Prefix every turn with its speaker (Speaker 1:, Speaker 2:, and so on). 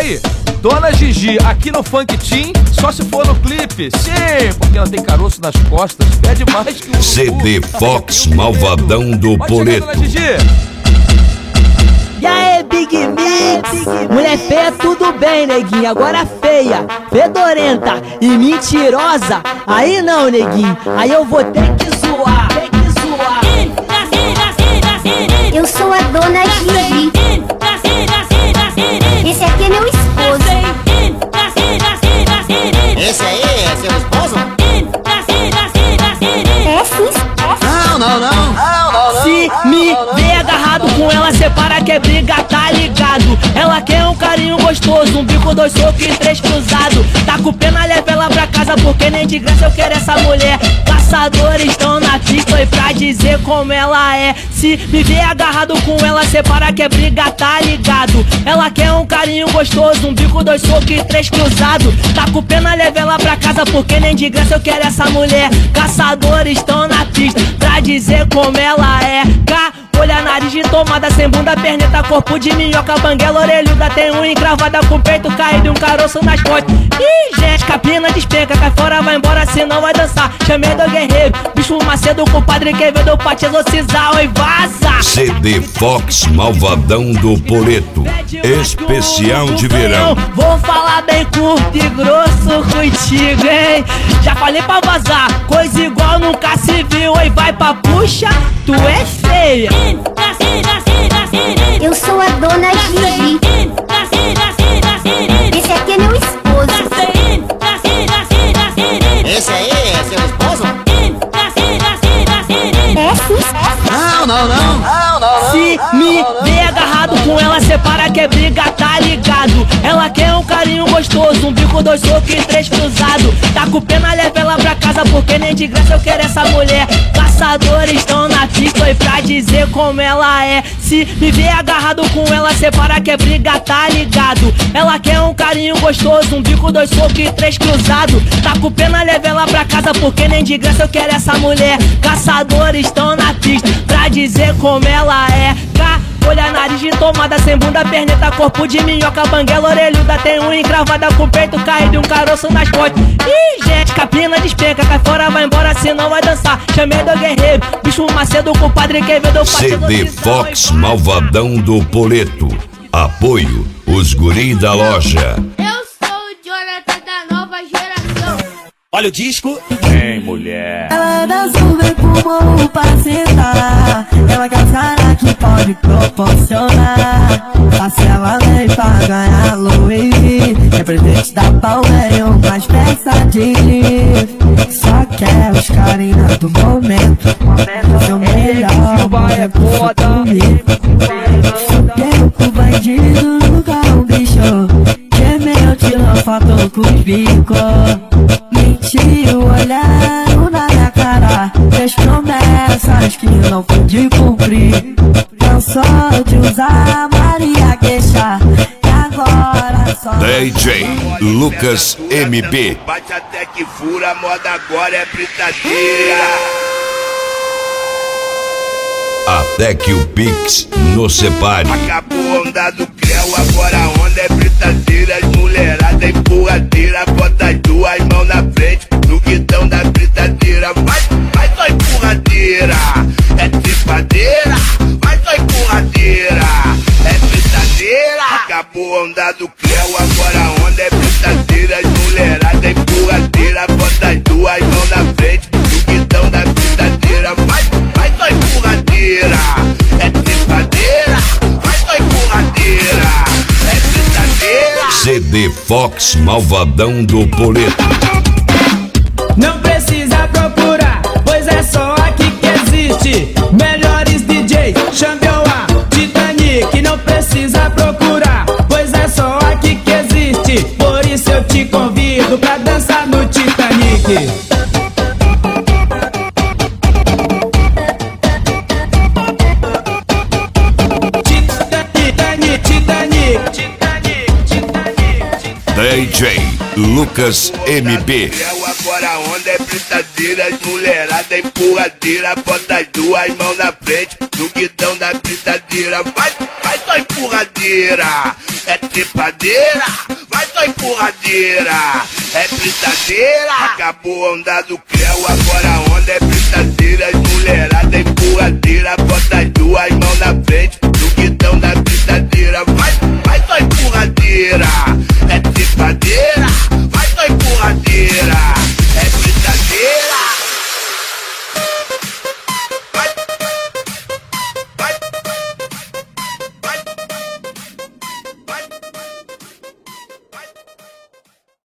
Speaker 1: Aí, Dona Gigi, aqui no Funk Team, só se for no clipe. Sim, porque ela tem caroço nas costas, pede mais que o
Speaker 2: CD Fox Malvadão do Poleto.
Speaker 1: Dona Gigi.
Speaker 3: E aí, Big Mix? Mulher feia, tudo bem, neguinho. Agora feia, fedorenta e mentirosa. Aí não, neguinho. Aí eu vou ter que zoar.
Speaker 4: Eu sou a Dona Gigi. Esse aqui é meu esposo.
Speaker 5: Esse aí é seu esposo?
Speaker 4: É sim.
Speaker 5: Não.
Speaker 3: Se me vê agarrado com ela, separa que é briga, tá ligado? Ela quer um carinho gostoso, um bico, 2 socos e 3 cruzado. Tá com pena, leva ela pra casa, porque nem de graça eu quero essa mulher. Caçadores estão na pista e pra dizer como ela é. Se me vê agarrado com ela, separa que é briga, tá ligado? Ela quer um carinho gostoso, um bico, 2 socos e 3 cruzado. Tá com pena, leva ela pra casa, porque nem de graça eu quero essa mulher. Caçadores estão na pista pra dizer como ela é. Olha, nariz de tomada, sem bunda, perneta, corpo de minhoca, banguela, orelhuda, tem unha encravada com peito caído e um caroço nas costas. Ih, gente, capina despenca, cai fora, vai embora, senão vai dançar. Chamei do guerreiro, bicho Macedo com o Padre Quevedo pra te exorcizar, oi, vaza!
Speaker 2: CD Fox Malvadão do Poleto, especial de verão.
Speaker 3: Vou falar bem curto e grosso contigo, hein? Já falei pra vazar, coisa igual nunca se viu, oi, vai pra puxa, tu é feia.
Speaker 4: Eu sou a Dona Gigi. Esse aqui é meu esposo.
Speaker 5: Esse aí é seu esposo?
Speaker 4: É sim.
Speaker 5: Não.
Speaker 3: Se me vê agarrado com ela, separa que é briga, tá ligado? Ela quer um carinho gostoso, um bico, 2 socos e 3 cruzado. Tá com pena, leva ela pra casa, porque nem de graça eu quero essa mulher. Caçadores estão na pista e pra dizer como ela é. Se me vê agarrado com ela, separa que é briga, tá ligado? Ela quer um carinho gostoso, um bico, 2 socos e 3 cruzado. Tá com pena, leva ela pra casa, porque nem de graça eu quero essa mulher. Caçadores estão na pista pra dizer como ela é. Olha, nariz de tomada, sem bunda, perneta, corpo de minhoca, banguela, orelhuda, tem unha encravada com peito caído e um caroço nas costas. Ih, gente, capina despenca, cai fora, vai embora, senão vai dançar. Chamei do guerreiro, bicho Macedo com o Padre Quevedo.
Speaker 2: CD Fox Malvadão do Poleto. Apoio os guri da loja.
Speaker 6: Eu sou o Jonathan da nova geração.
Speaker 1: Olha o disco. Vem, mulher.
Speaker 7: Ela dançou bem pulmão pra sentar. Ela quer sarà que pode proporcionar. Faça ela vem pra ganhar Louis V. É presente da Palmeira, umas peças de livre. Só quer os carinhos do momento. Seu melhor momento foi comigo. Fudeu com o bandido, nunca um bicho. Gemeu, tirou foto com os bicos. Mentiu, olhando na minha cara. Fez promessas que não pude cumprir. Cansou de usar Maria Queixa. E agora só
Speaker 2: DJ Lucas MB.
Speaker 8: Bate até que fura, a moda agora é britadeira.
Speaker 2: Até que o Pix nos separe.
Speaker 8: Acabou a onda do creu, agora a onda é britadeira. As mulherada empurradeira, bota as 2 mãos na frente no guidão da britadeira. Vai só empurradeira, é tripadeira. Vai só empurradeira, é britadeira. Acabou a onda do creu, agora a onda é britadeira. As mulherada empurradeira, bota as 2 mãos na frente no guidão da britadeira. Vai só empurradeira, é tripadeira. Vai só empurradeira, é britadeira.
Speaker 2: CD Fox Malvadão do Poleto.
Speaker 9: Não precisa procurar, pois é só aqui que existe. Melhores DJs, Xambioá, Titanic. Não precisa procurar, pois é só aqui que existe. Por isso eu te convido pra dançar no Titanic.
Speaker 2: DJ Lucas MP.
Speaker 8: Agora a onda é britadeira, as mulherada empurradeira, bota as duas mãos na frente, no guidão da britadeira. Vai só empurradeira, é trepadeira, vai só empurradeira, é britadeira. Acabou a onda do Creu, agora a onda é britadeira.